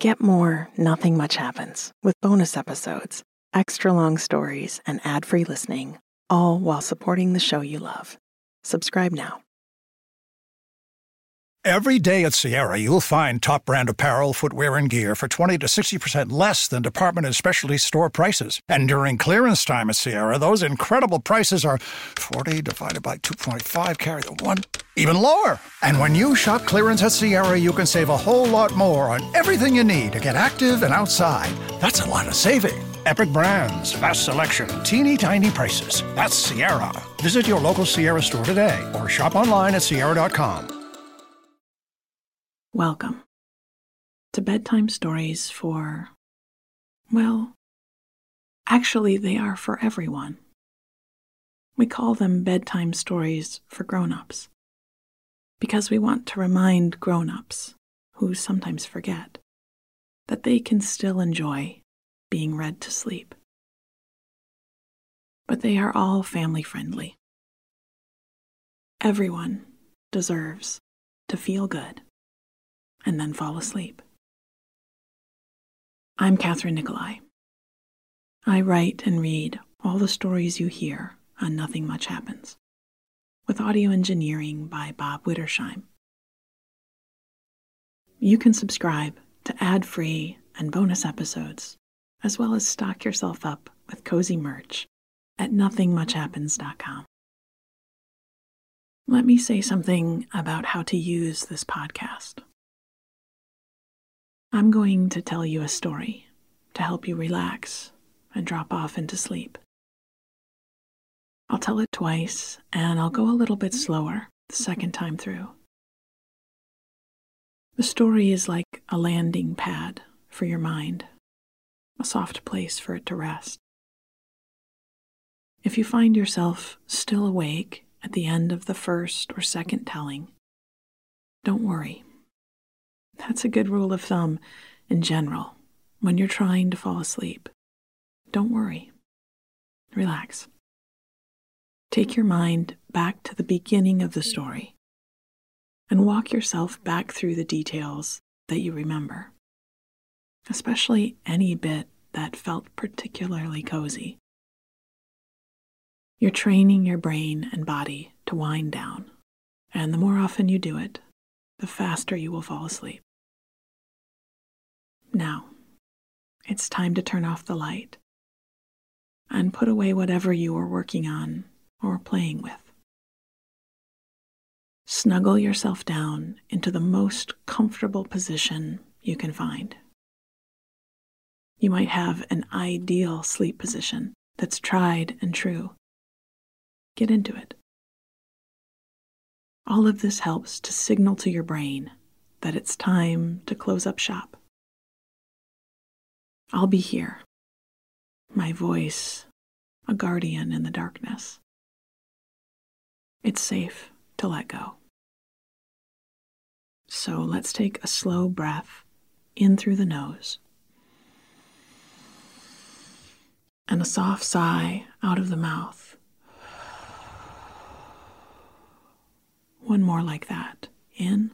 Get more Nothing Much Happens with bonus episodes, extra long stories, and ad-free listening, all while supporting the show you love. Subscribe now. Every day at Sierra, you'll find top brand apparel, footwear, and gear for 20 to 60% less than department and specialty store prices. And during clearance time at Sierra, those incredible prices are 40 divided by 2.5, carry the 1, even lower. And when you shop clearance at Sierra, you can save a whole lot more on everything you need to get active and outside. That's a lot of saving. Epic brands, vast selection, teeny tiny prices. That's Sierra. Visit your local Sierra store today or shop online at Sierra.com. Welcome to bedtime stories for, well, actually they are for everyone. We call them bedtime stories for grown-ups because we want to remind grown-ups who sometimes forget that they can still enjoy being read to sleep. But they are all family-friendly. Everyone deserves to feel good and then fall asleep. I'm Catherine Nicolai. I write and read all the stories you hear on Nothing Much Happens, with audio engineering by Bob Wittersheim. You can subscribe to ad-free and bonus episodes, as well as stock yourself up with cozy merch at nothingmuchhappens.com. Let me say something about how to use this podcast. I'm going to tell you a story to help you relax and drop off into sleep. I'll tell it twice, and I'll go a little bit slower the second time through. The story is like a landing pad for your mind, a soft place for it to rest. If you find yourself still awake at the end of the first or second telling, don't worry. That's a good rule of thumb in general when you're trying to fall asleep. Don't worry. Relax. Take your mind back to the beginning of the story and walk yourself back through the details that you remember, especially any bit that felt particularly cozy. You're training your brain and body to wind down, and the more often you do it, the faster you will fall asleep. Now, it's time to turn off the light and put away whatever you are working on or playing with. Snuggle yourself down into the most comfortable position you can find. You might have an ideal sleep position that's tried and true. Get into it. All of this helps to signal to your brain that it's time to close up shop. I'll be here, my voice, a guardian in the darkness. It's safe to let go. So let's take a slow breath in through the nose and a soft sigh out of the mouth. One more like that. In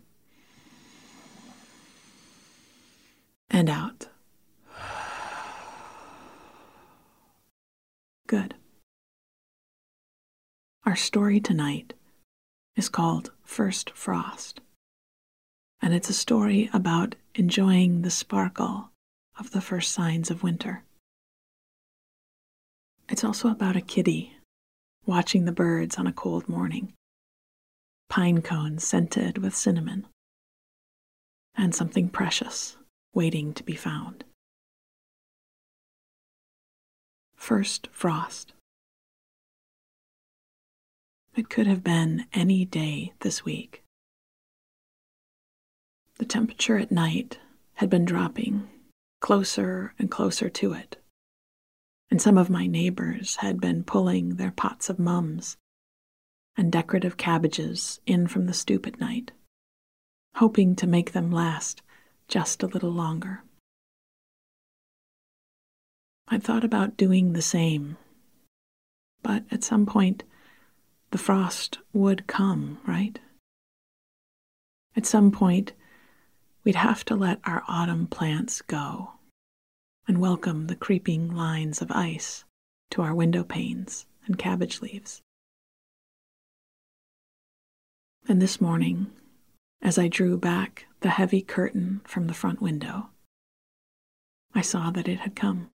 and out. Good. Our story tonight is called First Frost, and it's a story about enjoying the sparkle of the first signs of winter. It's also about a kitty watching the birds on a cold morning, pine cones scented with cinnamon, and something precious waiting to be found. First frost. It could have been any day this week. The temperature at night had been dropping closer and closer to it, and some of my neighbors had been pulling their pots of mums and decorative cabbages in from the stoop at night, hoping to make them last just a little longer. I'd thought about doing the same, but at some point, the frost would come, right? At some point, we'd have to let our autumn plants go and welcome the creeping lines of ice to our window panes and cabbage leaves. And this morning, as I drew back the heavy curtain from the front window, I saw that it had come.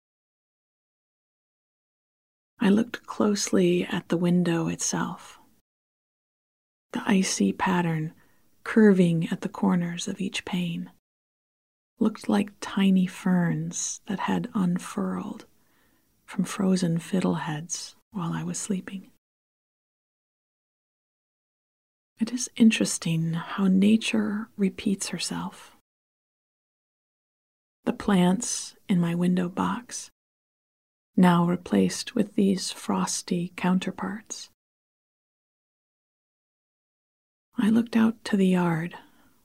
I looked closely at the window itself. The icy pattern curving at the corners of each pane looked like tiny ferns that had unfurled from frozen fiddleheads while I was sleeping. It is interesting how nature repeats herself. The plants in my window box, now replaced with these frosty counterparts. I looked out to the yard.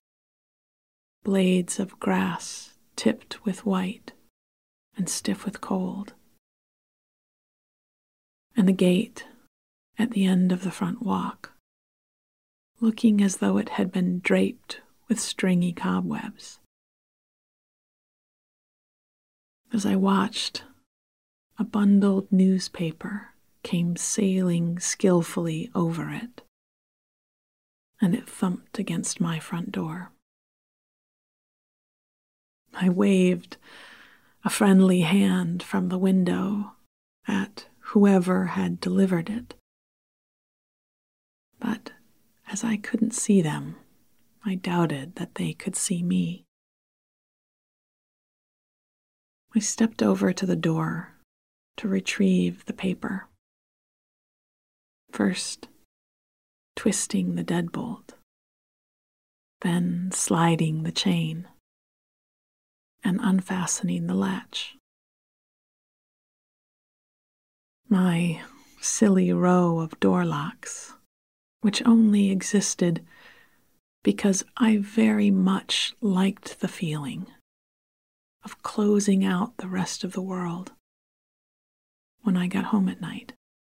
Blades of grass tipped with white and stiff with cold. And the gate at the end of the front walk, looking as though it had been draped with stringy cobwebs. As I watched, a bundled newspaper came sailing skillfully over it, and it thumped against my front door. I waved a friendly hand from the window at whoever had delivered it. But as I couldn't see them, I doubted that they could see me. I stepped over to the door to retrieve the paper. First, twisting the deadbolt, then sliding the chain and unfastening the latch. My silly row of door locks, which only existed because I very much liked the feeling of closing out the rest of the world when I got home at night.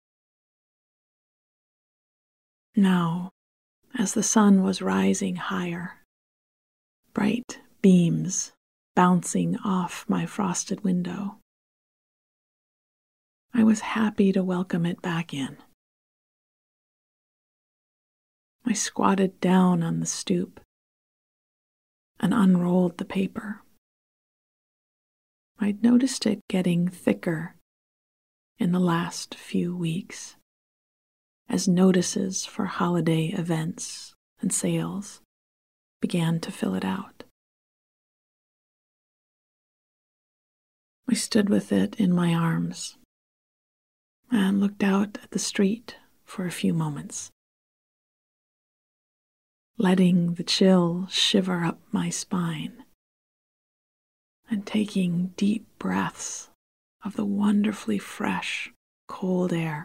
Now, as the sun was rising higher, bright beams bouncing off my frosted window, I was happy to welcome it back in. I squatted down on the stoop and unrolled the paper. I'd noticed it getting thicker in the last few weeks as notices for holiday events and sales began to fill it out. I stood with it in my arms and looked out at the street for a few moments, letting the chill shiver up my spine and taking deep breaths of the wonderfully fresh, cold air.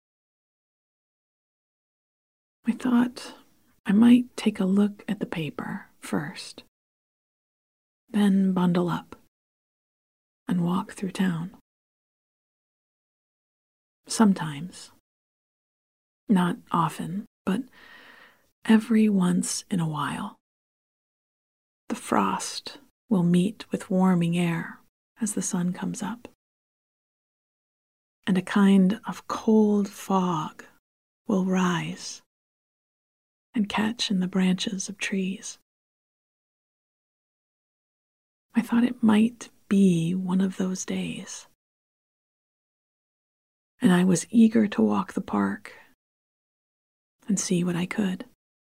I thought I might take a look at the paper first, then bundle up and walk through town. Sometimes, not often, but every once in a while, the frost will meet with warming air as the sun comes up, and a kind of cold fog will rise and catch in the branches of trees. I thought it might be one of those days, and I was eager to walk the park and see what I could.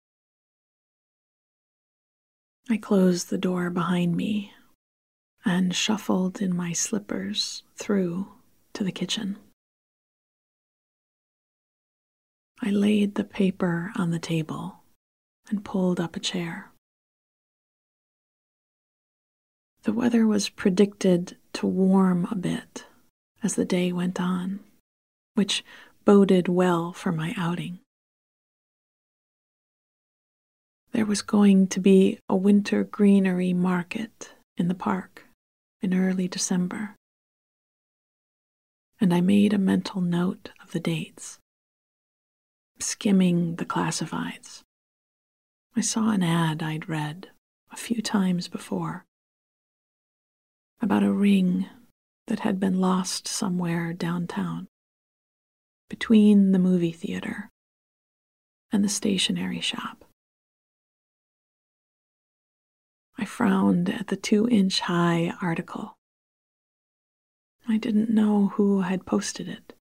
I closed the door behind me and shuffled in my slippers through to the kitchen. I laid the paper on the table and pulled up a chair. The weather was predicted to warm a bit as the day went on, which boded well for my outing. There was going to be a winter greenery market in the park in early December, and I made a mental note of the dates. Skimming the classifieds, I saw an ad I'd read a few times before, about a ring that had been lost somewhere downtown, between the movie theater and the stationery shop. I frowned at the 2-inch-high article. I didn't know who had posted it,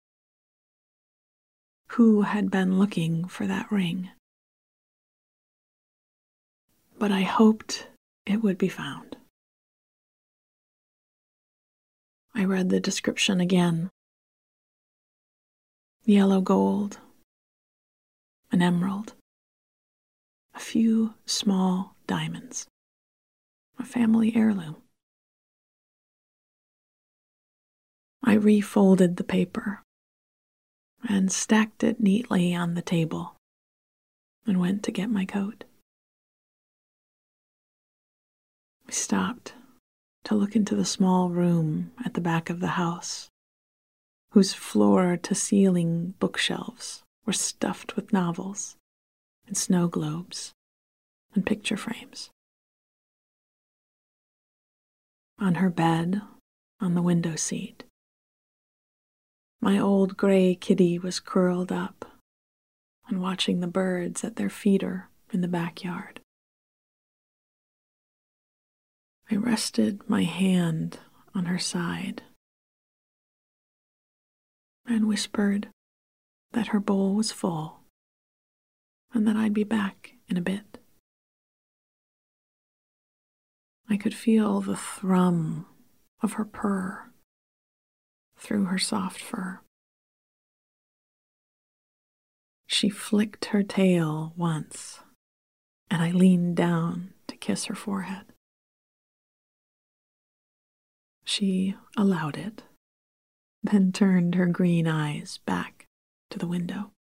who had been looking for that ring. But I hoped it would be found. I read the description again. Yellow gold, an emerald, a few small diamonds, a family heirloom. I refolded the paper and stacked it neatly on the table and went to get my coat. I stopped to look into the small room at the back of the house, whose floor-to-ceiling bookshelves were stuffed with novels and snow globes and picture frames. On her bed, on the window seat, my old gray kitty was curled up and watching the birds at their feeder in the backyard. I rested my hand on her side and whispered that her bowl was full and that I'd be back in a bit. I could feel the thrum of her purr through her soft fur. She flicked her tail once, and I leaned down to kiss her forehead. She allowed it, then turned her green eyes back to the window.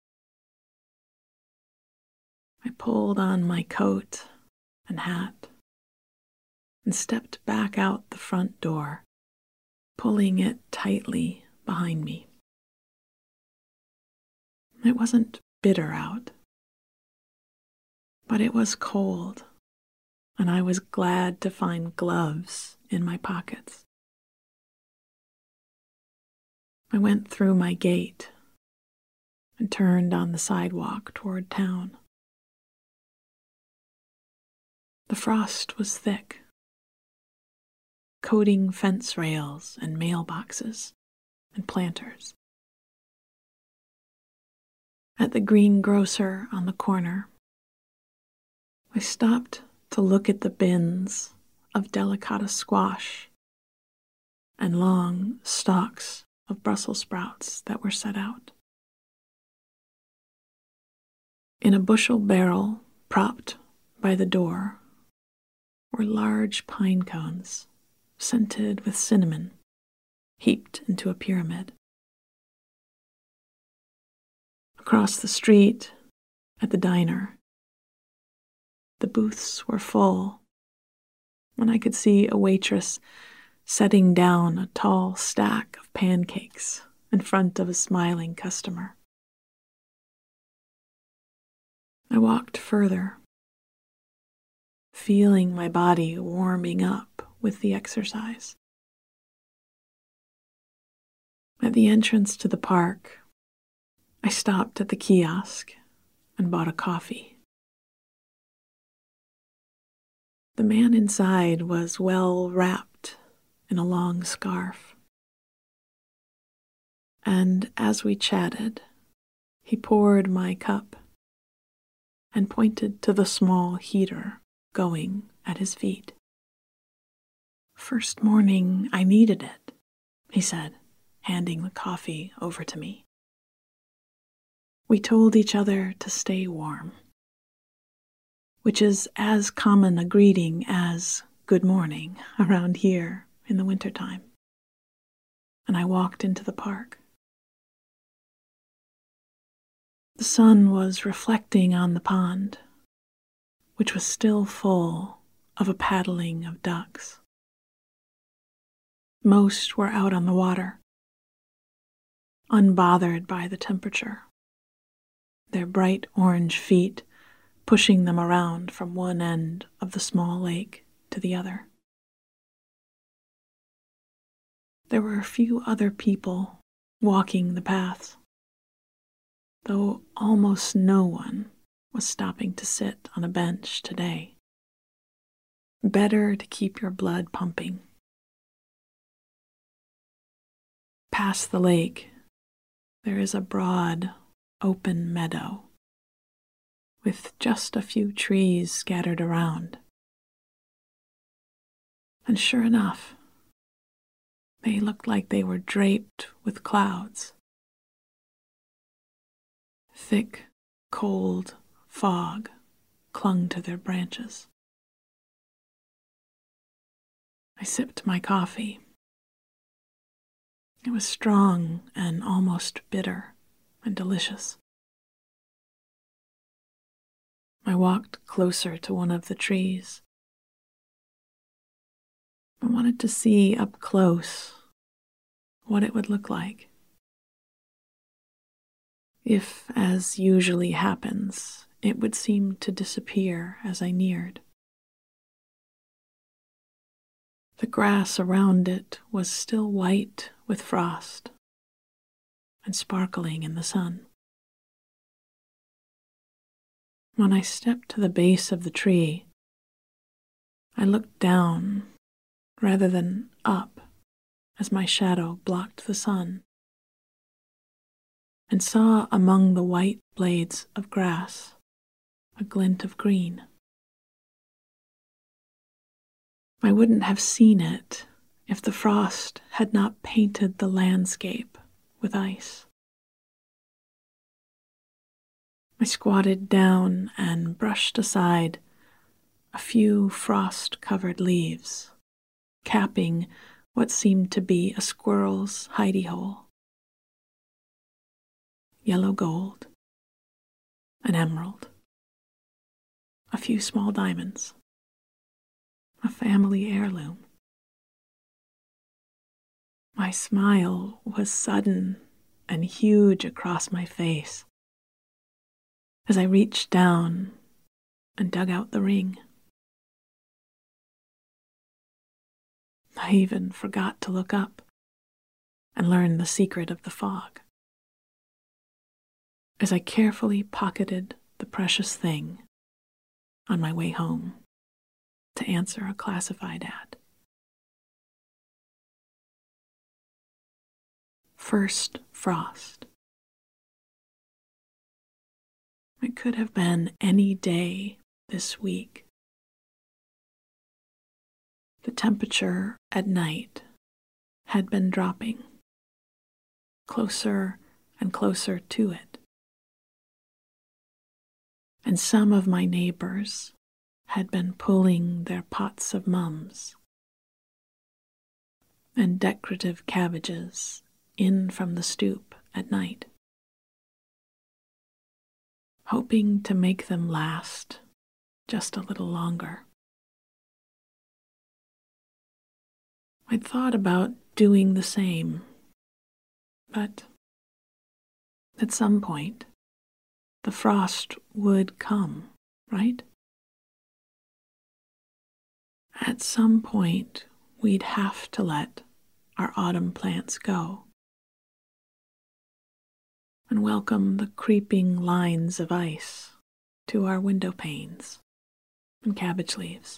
I pulled on my coat and hat and stepped back out the front door, pulling it tightly behind me. It wasn't bitter out, but it was cold, and I was glad to find gloves in my pockets. I went through my gate and turned on the sidewalk toward town. The frost was thick, coating fence rails and mailboxes and planters. At the greengrocer on the corner, I stopped to look at the bins of delicata squash and long stalks of Brussels sprouts that were set out. In a bushel barrel propped by the door were large pine cones scented with cinnamon, heaped into a pyramid. Across the street, at the diner, the booths were full, and I could see a waitress setting down a tall stack of pancakes in front of a smiling customer. I walked further, feeling my body warming up with the exercise. At the entrance to the park, I stopped at the kiosk and bought a coffee. The man inside was well wrapped in a long scarf, and as we chatted, he poured my cup and pointed to the small heater going at his feet. "First morning I needed it," he said, handing the coffee over to me. We told each other to stay warm, which is as common a greeting as good morning around here in the wintertime. And I walked into the park. The sun was reflecting on the pond, which was still full of a paddling of ducks. Most were out on the water, unbothered by the temperature, their bright orange feet pushing them around from one end of the small lake to the other. There were a few other people walking the paths, though almost no one was stopping to sit on a bench today. Better to keep your blood pumping. Past the lake, there is a broad, open meadow with just a few trees scattered around. And sure enough, they looked like they were draped with clouds. Thick, cold fog clung to their branches. I sipped my coffee. It was strong and almost bitter and delicious. I walked closer to one of the trees. I wanted to see up close what it would look like. If, as usually happens, it would seem to disappear as I neared. The grass around it was still white with frost and sparkling in the sun. When I stepped to the base of the tree, I looked down rather than up as my shadow blocked the sun, and saw among the white blades of grass a glint of green. I wouldn't have seen it if the frost had not painted the landscape with ice. I squatted down and brushed aside a few frost-covered leaves, capping what seemed to be a squirrel's hidey hole. Yellow gold, an emerald, a few small diamonds, a family heirloom. My smile was sudden and huge across my face as I reached down and dug out the ring. I even forgot to look up and learn the secret of the fog. As I carefully pocketed the precious thing on my way home to answer a classified ad. First frost. It could have been any day this week. The temperature at night had been dropping, closer and closer to it. And some of my neighbors had been pulling their pots of mums and decorative cabbages in from the stoop at night, hoping to make them last just a little longer. I'd thought about doing the same, but at some point, the frost would come, right? At some point, we'd have to let our autumn plants go and welcome the creeping lines of ice to our window panes and cabbage leaves.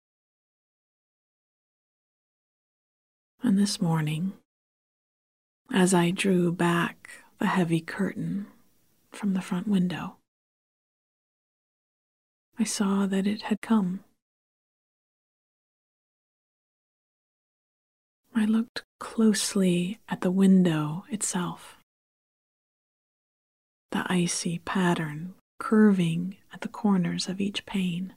And this morning, as I drew back the heavy curtain from the front window, I saw that it had come. I looked closely at the window itself, the icy pattern curving at the corners of each pane.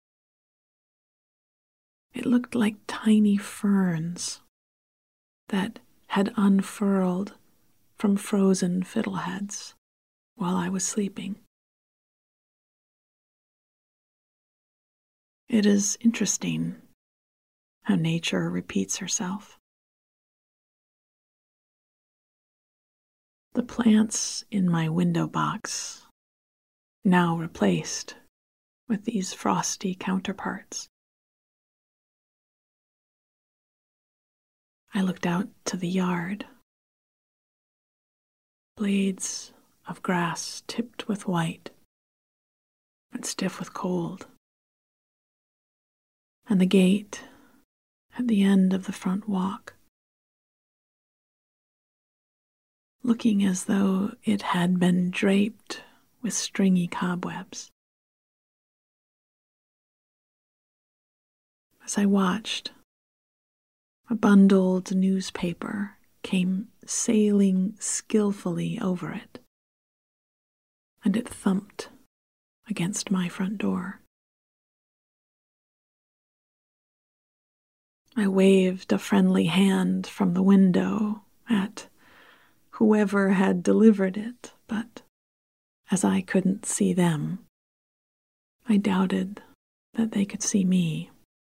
It looked like tiny ferns that had unfurled from frozen fiddleheads while I was sleeping. It is interesting how nature repeats herself. The plants in my window box, now replaced with these frosty counterparts. I looked out to the yard. Blades of grass tipped with white and stiff with cold, and the gate at the end of the front walk, looking as though it had been draped with stringy cobwebs. As I watched, a bundled newspaper came sailing skillfully over it, and it thumped against my front door. I waved a friendly hand from the window at whoever had delivered it, but as I couldn't see them, I doubted that they could see me.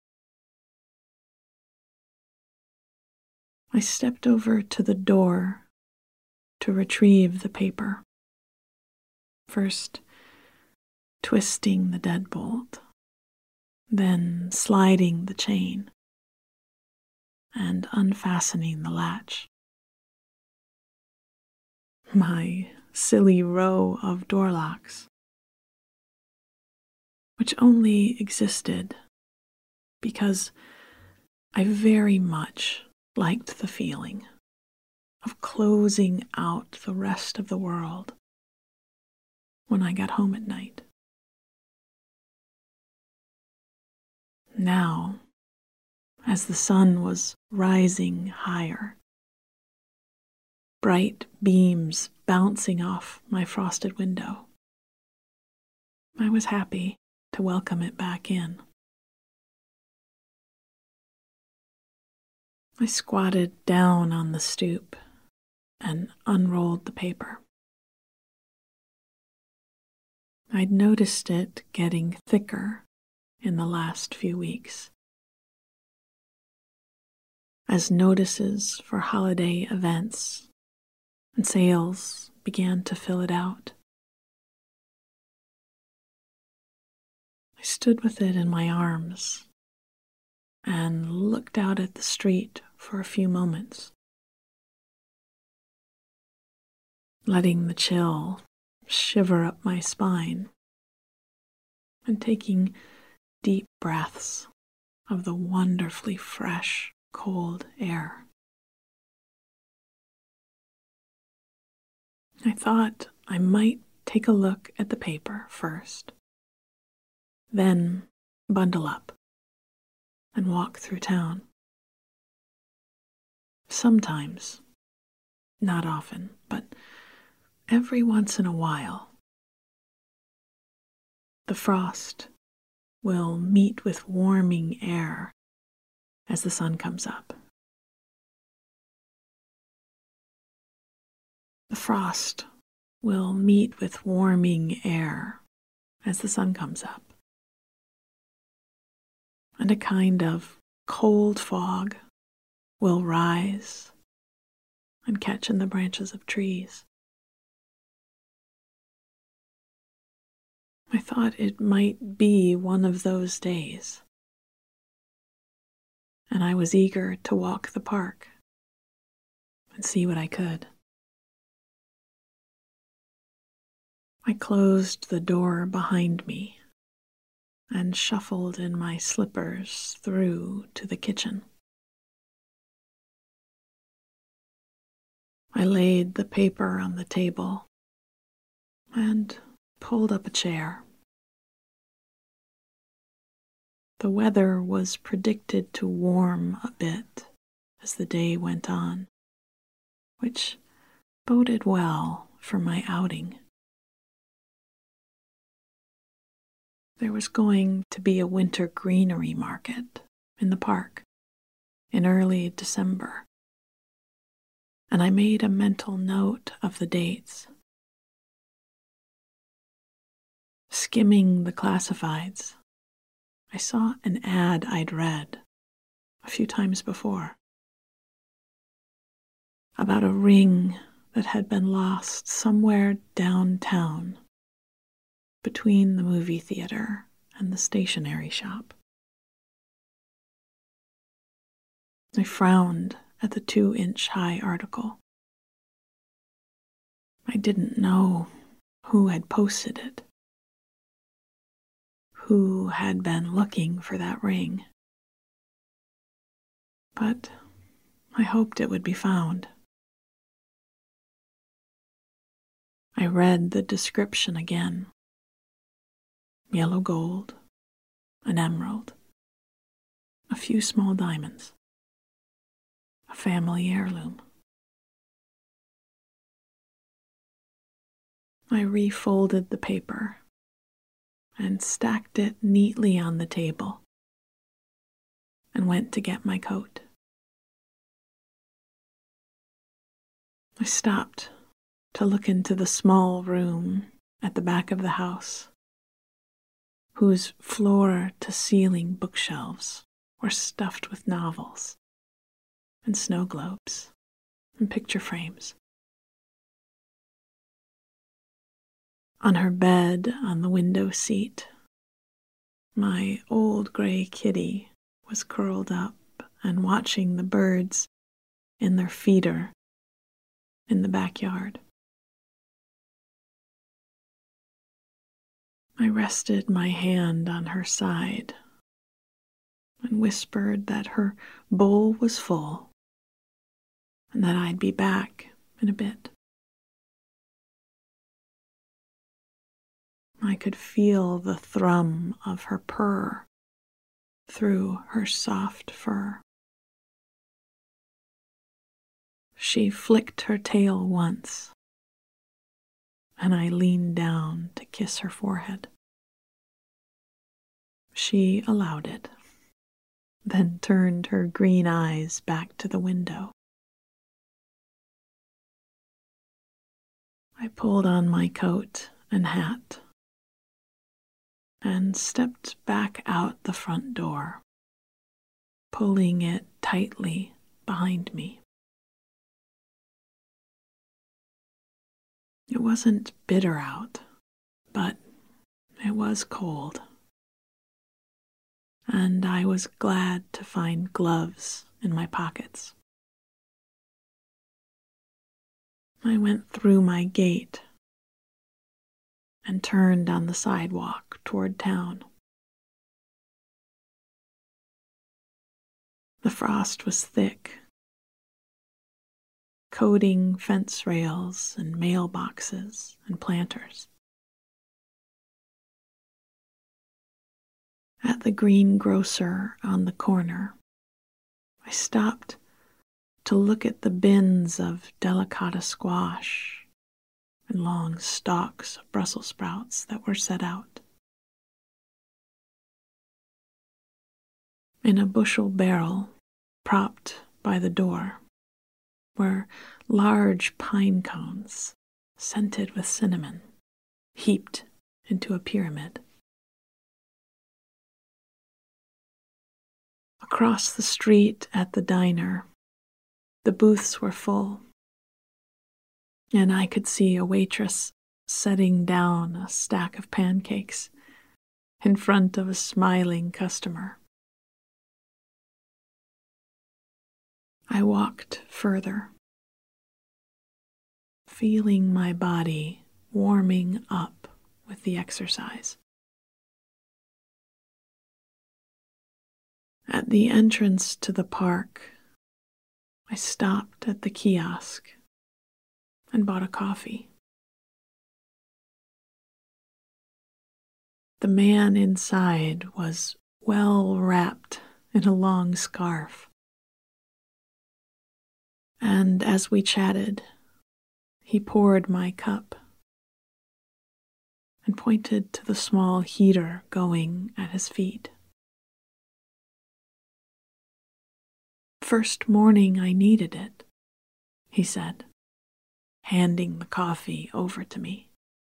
I stepped over to the door to retrieve the paper, first twisting the deadbolt, then sliding the chain and unfastening the latch. My silly row of door locks, which only existed because I very much liked the feeling of closing out the rest of the world when I got home at night. Now, as the sun was rising higher, bright beams bouncing off my frosted window, I was happy to welcome it back in. I squatted down on the stoop and unrolled the paper. I'd noticed it getting thicker in the last few weeks, as notices for holiday events and sales began to fill it out. I stood with it in my arms and looked out at the street for a few moments, letting the chill shiver up my spine and taking deep breaths of the wonderfully fresh, cold air. I thought I might take a look at the paper first, then bundle up and walk through town. Sometimes, not often, but every once in a while, the frost will meet with warming air as the sun comes up. The frost will meet with warming air as the sun comes up, and a kind of cold fog will rise and catch in the branches of trees. I thought it might be one of those days, and I was eager to walk the park and see what I could. I closed the door behind me and shuffled in my slippers through to the kitchen. I laid the paper on the table and pulled up a chair. The weather was predicted to warm a bit as the day went on, which boded well for my outing. There was going to be a winter greenery market in the park in early December, and I made a mental note of the dates. Skimming the classifieds, I saw an ad I'd read a few times before about a ring that had been lost somewhere downtown between the movie theater and the stationery shop. I frowned at the 2-inch high article. I didn't know who had posted it, who had been looking for that ring, but I hoped it would be found. I read the description again. Yellow gold, an emerald, a few small diamonds, a family heirloom. I refolded the paper and stacked it neatly on the table and went to get my coat. I stopped to look into the small room at the back of the house, whose floor-to-ceiling bookshelves were stuffed with novels and snow globes and picture frames. On her bed on the window seat, my old gray kitty was curled up and watching the birds in their feeder in the backyard. I rested my hand on her side and whispered that her bowl was full and that I'd be back in a bit. I could feel the thrum of her purr through her soft fur. She flicked her tail once, and I leaned down to kiss her forehead. She allowed it, then turned her green eyes back to the window. I pulled on my coat and hat and stepped back out the front door, pulling it tightly behind me. It wasn't bitter out, but it was cold, and I was glad to find gloves in my pockets. I went through my gate and turned on the sidewalk toward town. The frost was thick, coating fence rails and mailboxes and planters. At the greengrocer on the corner, I stopped to look at the bins of delicata squash and long stalks of Brussels sprouts that were set out. In a bushel barrel, propped by the door, were large pine cones, scented with cinnamon, heaped into a pyramid. Across the street at the diner, the booths were full, and I could see a waitress setting down a stack of pancakes in front of a smiling customer. I walked further, feeling my body warming up with the exercise. At the entrance to the park, I stopped at the kiosk and bought a coffee. The man inside was well wrapped in a long scarf, and as we chatted, he poured my cup and pointed to the small heater going at his feet. "First morning I needed it," he said, handing the coffee over to me.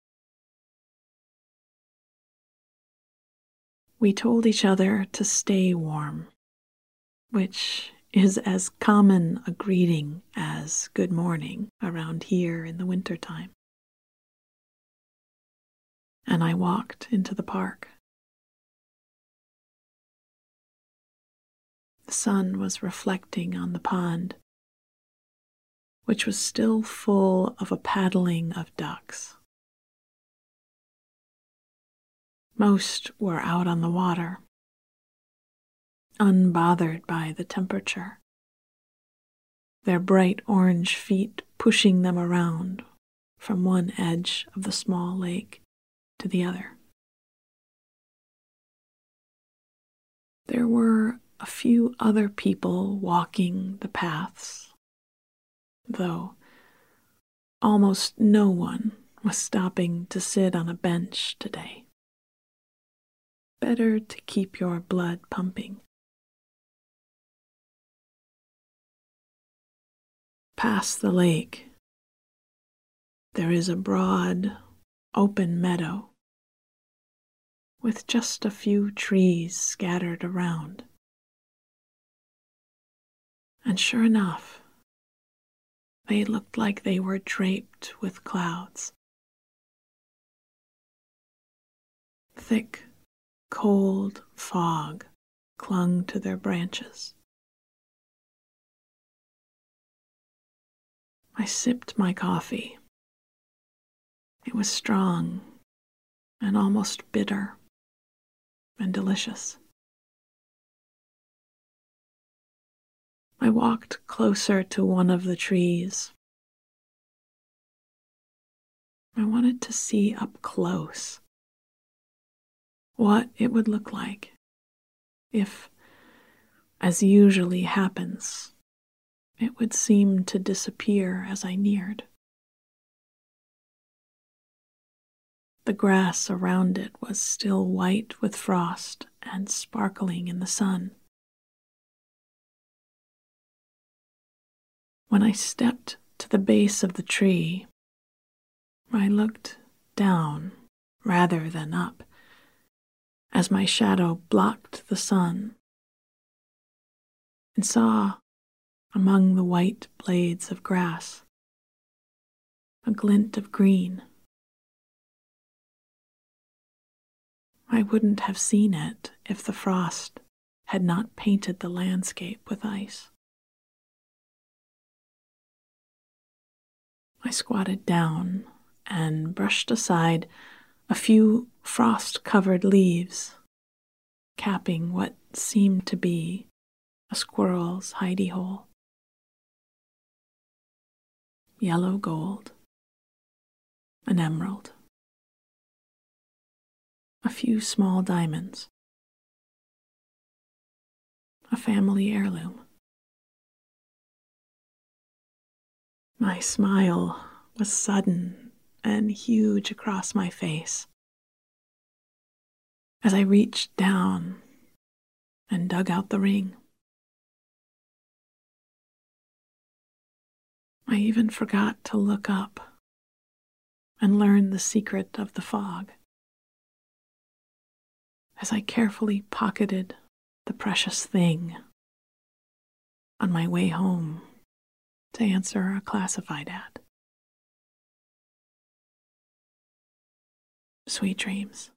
We told each other to stay warm, which is as common a greeting as good morning around here in the wintertime. And I walked into the park. The sun was reflecting on the pond, which was still full of a paddling of ducks. Most were out on the water, unbothered by the temperature, their bright orange feet pushing them around from one edge of the small lake to the other. There were a few other people walking the paths, though almost no one was stopping to sit on a bench today. Better to keep your blood pumping. Past the lake, there is a broad, open meadow with just a few trees scattered around. And sure enough, they looked like they were draped with clouds. Thick, cold fog clung to their branches. I sipped my coffee. It was strong and almost bitter and delicious. I walked closer to one of the trees. I wanted to see up close what it would look like if, as usually happens, it would seem to disappear as I neared. The grass around it was still white with frost and sparkling in the sun. When I stepped to the base of the tree, I looked down rather than up, as my shadow blocked the sun, and saw, among the white blades of grass, a glint of green. I wouldn't have seen it if the frost had not painted the landscape with ice. I squatted down and brushed aside a few frost-covered leaves, capping what seemed to be a squirrel's hidey hole. Yellow gold, an emerald, a few small diamonds, a family heirloom. My smile was sudden and huge across my face as I reached down and dug out the ring. I even forgot to look up and learn the secret of the fog as I carefully pocketed the precious thing on my way home to answer a classified ad. Sweet dreams.